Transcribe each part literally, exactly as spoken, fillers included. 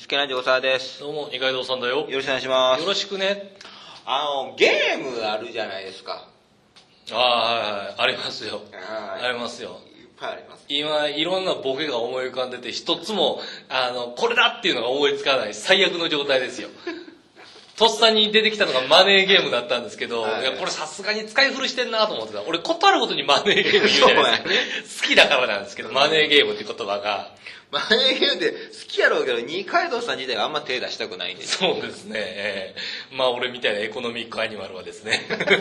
スケラジオ沢です。 どうも二階堂さんだよ。 よろしくお願いします。 よろしくね。 あのゲームあるじゃないですか。 ああ、はいはい、ありますよ。ありますよ。 いっぱいあります。 今いろんなボケが思い浮かんでて一つもあのこれだっていうのが思いつかない最悪の状態ですよ。とっさに出てきたのがマネーゲームだったんですけど、はい、いやこれさすがに使い古してんなと思ってた。俺ことあるごとにマネーゲーム言うじゃないですか。好きだからなんですけど、マネーゲームって言葉が。 マネーゲームって好きやろうけど、二階堂さん自体があんま手出したくないんで。 そうですね。えー、まあ俺みたいなエコノミックアニマルはですね。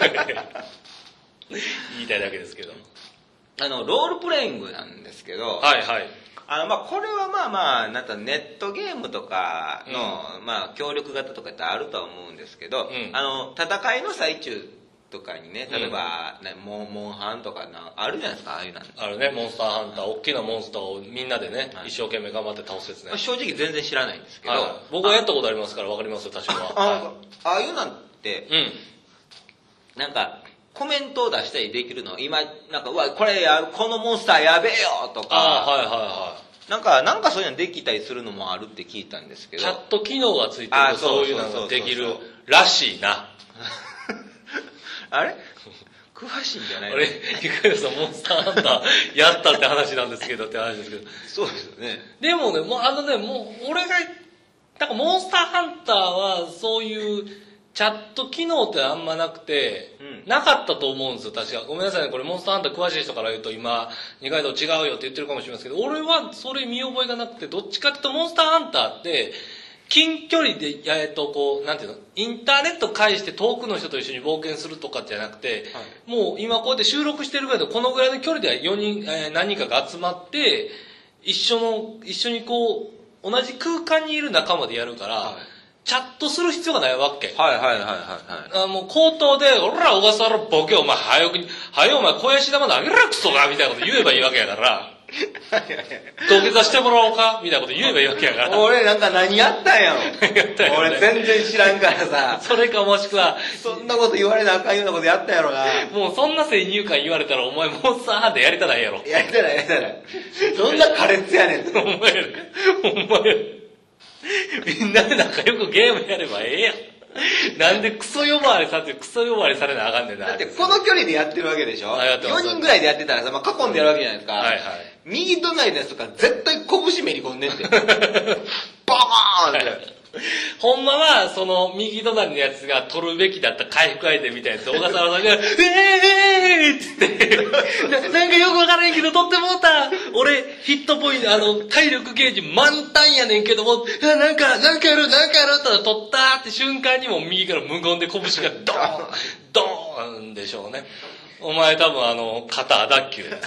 言いたいだけですけど。 あの、ロールプレイングなんですけど、 はいはい。 あの、まあこれはまあまあ、なんかネットゲームとかの、うん、まあ協力型とかってあるとは思うんですけど、うん、あの、戦いの最中とかにね、例えば、うん、ね、モンモンハンとかなあるじゃないですか、ああいうの。 あるね、モンスターハンター、大きなモンスターをみんなでね、はい、一生懸命頑張って倒すやつね。 正直全然知らないんですけど、 はい、僕はやったことありますから分かりますよ、多少は。 あ、 はい、 ああいうのって、うん、なんか、コメントを出したりできるの今、なんか、うわ、これや、このモンスターやべえよとか、 あ、はいはいはい。 なんか、なんかそういうのできたりするのもあるって聞いたんですけど。 チャット機能がついてるとそういうのができるらしいな。 あれ詳しいんじゃないの？ あれ、ゆかりさんモンスターハンターやったって話なんですけどって話ですけど。 そうですよね。 でもね、もうあのね、もう俺が、なんかモンスターハンターはそういうチャット機能ってあんまなくて、うん、なかったと思うんですよ、確か。ごめんなさいね、これモンスターハンター詳しい人から言うと今、二階堂違うよって言ってるかもしれませんけど、俺はそれ見覚えがなくて、どっちかっていうとモンスターハンターって、近距離で、えっと、こう、なんていうの、インターネット介して遠くの人と一緒に冒険するとかじゃなくて、はい、もう今こうやって収録してるぐらいで、このぐらいの距離でよにん、えー、何人かが集まって、一緒の、一緒にこう、同じ空間にいる仲間でやるから、はい、チャットする必要がないわけ。 はいはいはいはい、はい。 あもう口頭で、おら、小笠原ボケ、お前、早くに、早お前、小石玉投げろクソがみたいなこと言えばいいわけやから、土下座してもらおうかみたいなこと言えばいいわけやから。 俺なんか何やったんやろ。やったんやろ、ね、俺全然知らんからさ。 それかもしくは、 そんなこと言われなあかんようなことやったんやろな。 もうそんな先入観言われたら、お前モンスターハンターやりたないやろ。 やりたないやりたない。どんな苛烈やねん。 お前やお前みんなで仲良くゲームやればええやん。なんでクソ呼ばわりされてクソ呼ばわりされなあかんねんな。 だってこの距離でやってるわけでしょ。よにんぐらいでやってたらさ、まあ、囲んでやるわけじゃないですか。はいはい。右隣のやつとか絶対拳めり込んでんて。バーンって。 ほんまは、その、右隣のやつが取るべきだった回復アイテムみたいなやつ、小笠原さんが、えーえーっつってな、なんかよくわからんけど、取ってもうた俺、ヒットポイント、あの、体力ゲージ満タンやねんけども、なんか、なんかやる、なんかやるって取ったって瞬間にも右から無言で拳がドーン、ドーンでしょうね。お前多分あの、肩脱臼です。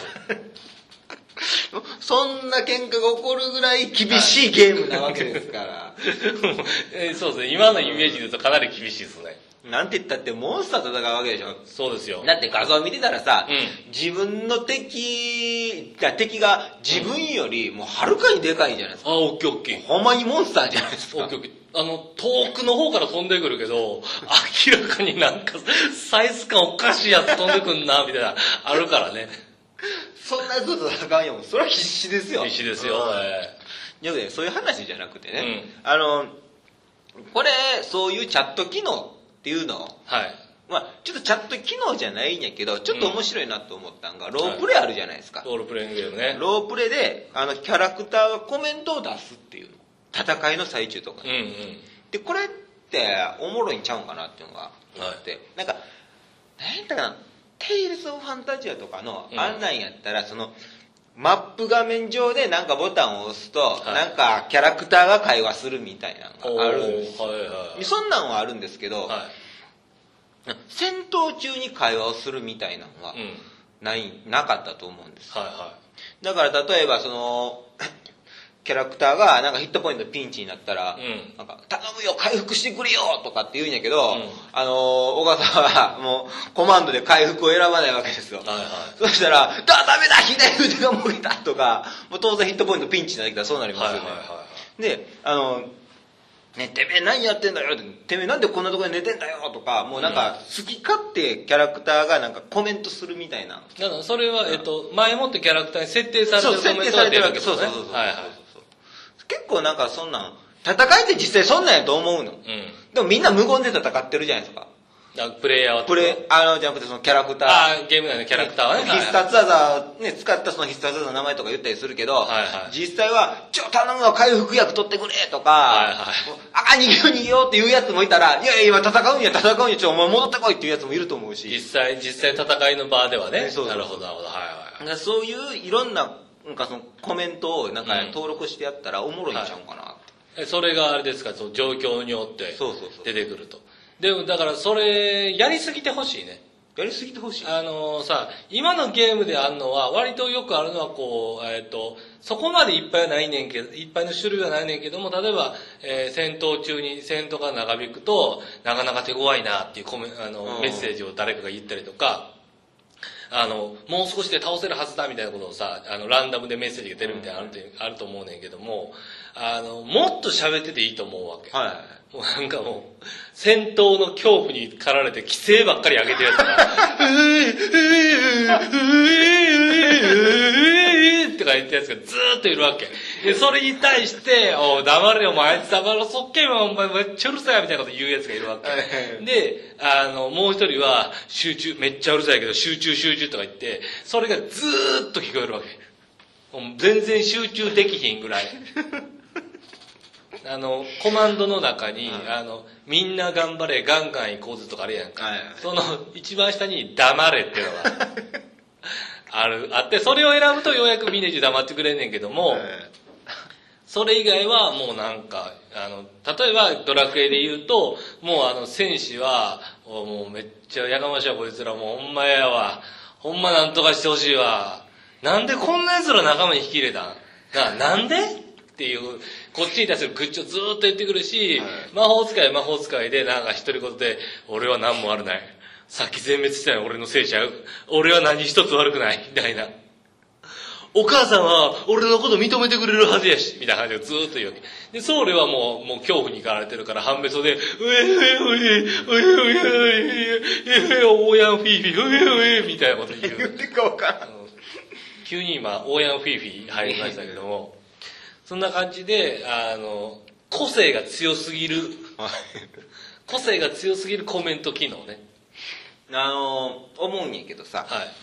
そんな喧嘩が起こるぐらい厳しいゲームなわけですから。 えー、そうですね。今のイメージで言うとかなり厳しいですね。 なんて言ったってモンスターと戦うわけでしょ。 そうですよ。 だって画像見てたらさ、うん、自分の敵が、敵が自分よりもうはるかにでかいじゃないですか。 あ、オッケーオッケー。 ほんまにモンスターじゃないですか。 オッケーオッケー。あの、遠くの方から飛んでくるけど、明らかになんかサイズ感おかしいやつ飛んでくんな、みたいな、あるからね。 そんなやつと戦うよ。それは必死ですよ。 必死ですよ。えー、いやそういう話じゃなくてね、うん、あの、これ、そういうチャット機能っていうのを、はい。まあちょっとチャット機能じゃないんやけど、ちょっと面白いなと思ったのが、うん、ロープレあるじゃないですか。 はい、ロールプレイングゲームね。 ロープレで、あの、キャラクターがコメントを出すっていうの。戦いの最中とか、ね。うんうん。で、これっておもろいんちゃうんかなっていうのがあって、はい、なんか、何やったかな、テイルズ・オブ・ファンタジアとかの案内やったら、うん、そのマップ画面上でなんかボタンを押すと、はい、なんかキャラクターが会話するみたいなのがあるんですよ、はいはい、そんなんはあるんですけど、はい、戦闘中に会話をするみたいなのはない、うん、なかったと思うんです、はいはい、だから例えばそのキャラクターがなんかヒットポイントピンチになったら、うん、なんか頼むよ回復してくれよとかって言うんやけど、うん、あのー、小笠はもうコマンドで回復を選ばないわけですよ、はいはい、そしたらだダメだ左腕がもげたとか、もう当然ヒットポイントピンチになってきたらそうなりますよね、はいはいはい、であのね、てめえ何やってんだよって、てめえなんでこんなところで寝てんだよとか、もうなんか好き勝手キャラクターがなんかコメントするみたいな。 だからそれは、えっと、前もってキャラクターに設定されてるコメントが出るわけですね。そうそうそうそう、はいはい、 結構なんかそんなん戦いって実際そんなんやと思うの。うん。でもみんな無言で戦ってるじゃないですか。 プレイヤーはプレイ、あの、じゃなくてそのキャラクター。 ああ、ゲーム内のキャラクターはね。 必殺技ね、使ったその必殺技の名前とか言ったりするけど、はいはい、実際は、ちょ、頼むわ、回復薬取ってくれとか、はいはい、あ、逃げよう逃げようっていうやつもいたら、いやいや、今戦うんや、戦うんや、ちょ、お前戻ってこいっていうやつもいると思うし。 実際、実際戦いの場ではね。そうそうそう、なるほど、なるほど、はいはい。 そういういろんな、なんかそのコメントをなんか登録してやったらおもろいんちゃうかな、 うんはい、それがあれですか、その状況によって出てくると。でもだからそれやりすぎてほしいね。 やりすぎてほしい。 あのさ、今のゲームであるのは割とよくあるのはこう、えっとそこまでいっぱいはないねんけど、いっぱいの種類はないねんけども、例えば、えー、戦闘中に戦闘が長引くとなかなか手強いなっていうコメあのメッセージを誰かが言ったりとか。あの、もう少しで倒せるはずだみたいなことをさ、あの、ランダムでメッセージが出るみたいなのあるあると思うねんけども、あの、もっと喋ってていいと思うわけ。はい。もうなんかもう、戦闘の恐怖に駆られて規制ばっかり上げてるやつが、うー、うー、うー、とか言ったやつがずーっといるわけ。で、それに対して、お黙れよ、お前、あいつ黙ろ、そっけよ、お前、めっちゃうるさいみたいなこと言うやつがいるわけ。で、あの、もう一人は、集中、めっちゃうるさいけど、集中集中とか言って、それがずーっと聞こえるわけ。全然集中できひんぐらい。あの、コマンドの中に、はい、あの、みんな頑張れ、ガンガン行こうぜとかあるやんか。はい、その、一番下に黙れっていうのが、ある、あって、それを選ぶとようやくみんな一黙ってくれんねんけども、はい、それ以外はもうなんか、あの、例えばドラクエで言うと、もうあの、戦士は、もうめっちゃやかましいわ、こいつらもうほんまやわ。ほんまなんとかしてほしいわ。なんでこんな奴ら仲間に引き入れたんな、なんでっていう、こっちに対する愚痴をずーっと言ってくるし、はい、魔法使い魔法使いで、なんか一人言で、俺は何も悪ない。さっき全滅したのは俺のせいちゃう。俺は何一つ悪くない。みたいな。お母さんは俺のこと認めてくれるはずやし。みたいな感じでずーっと言うわけ。で、僧侶はもう、もう恐怖に駆られてるから、半べそで、うえうえうえ、うえうえうえ、うえおやんフィーフィー、うえうえみたいなこと言う。 言ってかわからん。 急に今、オーヤンフィーフィー入りましたけども、そんな感じで、あの、個性が強すぎる、個性が強すぎるコメント機能ね。 あの、思うんやけどさ、はい、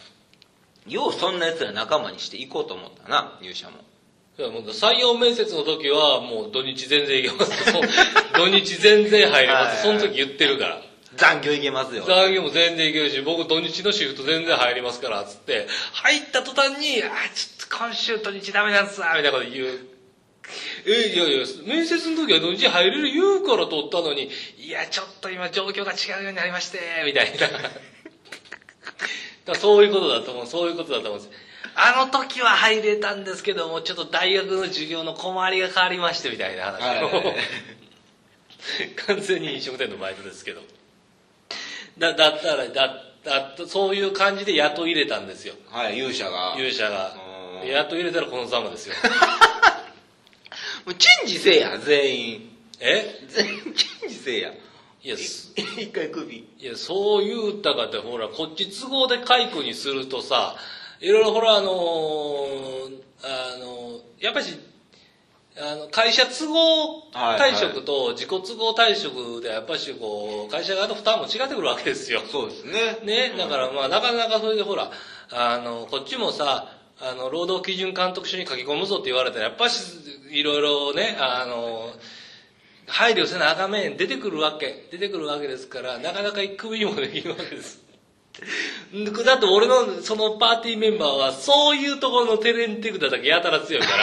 ようそんな奴ら仲間にしていこうと思ったな、勇者も。 いやもう採用面接の時は、もう土日全然いけます。土日全然入れます。その時言ってるから。 残業いけますよ。 残業も全然いけるし、僕土日のシフト全然入りますから、つって、入った途端に、あ、ちょっと今週土日ダメなんすわ、みたいなこと言う。え、いやいや、面接の時は土日入れる言うから取ったのに、いや、ちょっと今状況が違うようになりまして、みたいな。だそういうことだと思う、そういうことだと思うんです。あの時は入れたんですけども、ちょっと大学の授業の困りが変わりまして、みたいな話を。完全に飲食店のバイトですけど。だ、だったら、だ、だ、そういう感じで雇い入れたんですよ。 はい、勇者が。 勇者が。雇い入れたらこのざまですよ。 もうチェンジせえや、全員。 え全員チェンジせえや。 いや、 一回首。 いや、そう言うたかって、ほら、こっち都合で解雇にするとさ、いろいろほら、あのー、あのー、やっぱり、あの、会社都合退職と自己都合退職でやっぱしこう、会社側の負担も違ってくるわけですよ。 そうですね。 ね、だからまあなかなかそれでほら、あの、こっちもさ、あの、労働基準監督署に書き込むぞって言われたら、やっぱしいろいろね、あの、配慮せなあかん面出てくるわけ、出てくるわけですから、なかなか首にもできるわけです。だって俺のそのパーティーメンバーはそういうところのテレンテクダだけやたら強いから、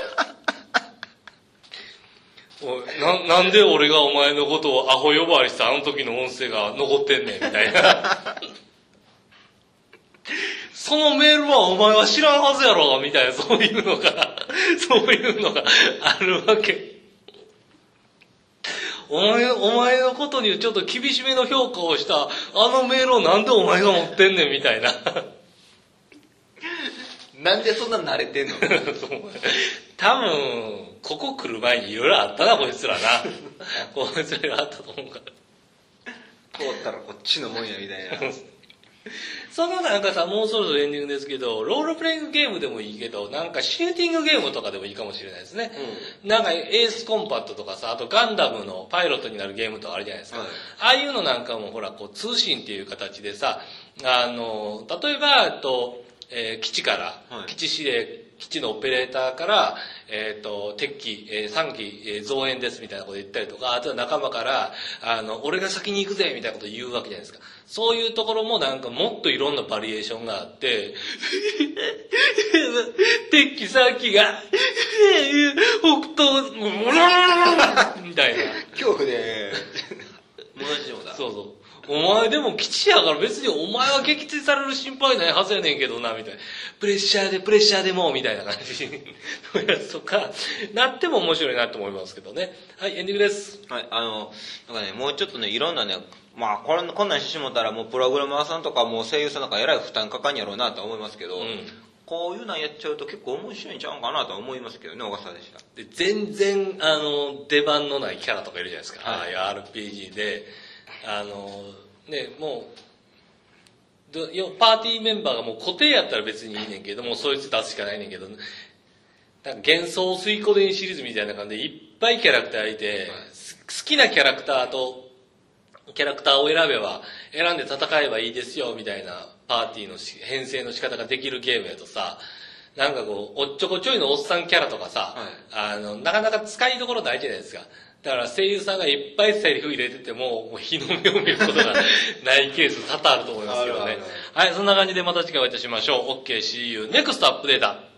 な, なんで俺がお前のことをアホ呼ばわりしたあの時の音声が残ってんねんみたいなそのメールはお前は知らんはずやろみたいな、そういうのがそういうのがあるわけ。お前お前のことにちょっと厳しめの評価をしたあのメールをなんでお前が持ってんねんみたいななんでそんな慣れてんの多分ここ来る前にいろいろあったなこいつらなこいつらがあったと思うからこうったらこっちのもんやみたいなそのなんかさ、もうそろそろエンディングですけど、ロールプレイングゲームでもいいけど、なんかシューティングゲームとかでもいいかもしれないですね。うん、なんかエースコンパットとかさ、あとガンダムのパイロットになるゲームとかあるじゃないですか。はい、ああいうのなんかもほら、こう通信っていう形でさ、あの、例えば、と、えー、基地から、はい、基地指令、基地のオペレーターから、えっ、ー、と、敵機、えー、さん機、えー、増援ですみたいなこと言ったりとか、あとは仲間から、あの、俺が先に行くぜみたいなこと言うわけじゃないですか。そういうところもなんかもっといろんなバリエーションがあって、敵機さん機が、北東、みたいな。 恐怖で、同じようだ。 そうそう。お前でも基地やから別にお前は撃墜される心配ないはずやねんけどな、みたいな。プレッシャーでプレッシャーでも、みたいな感じのやつとか、なっても面白いなと思いますけどね。はい、エンディングです。 はい、あの、なんかね、もうちょっとね、いろんなね、まあ、これ、こんなんしてしもたらもうプログラマーさんとかもう声優さんとかえらい負担かかんやろうなと思いますけど、うん、こういうのやっちゃうと結構面白いんちゃうんかなと思いますけどね、小笠原でした。 で、全然、あの、出番のないキャラとかいるじゃないですか。はい、ああいう アールピージー で、あの、ね、もう、パーティーメンバーがもう固定やったら別にいいねんけども、そいつ出すしかないねんけど、なんか幻想水湖伝シリーズみたいな感じでいっぱいキャラクターいて、はい、好きなキャラクターと、キャラクターを選べば、選んで戦えばいいですよ、みたいなパーティーの編成の仕方ができるゲームやとさ、なんかこう、おっちょこちょいのおっさんキャラとかさ、はい、あの、なかなか使いどころないじゃないですか。だから声優さんがいっぱいセリフ入れてても、もう日の目を見ることがないケース多々あると思いますけどね。はい、そんな感じでまた次回お会いいたしましょう。OK、シーユー、ネクストアップデータ。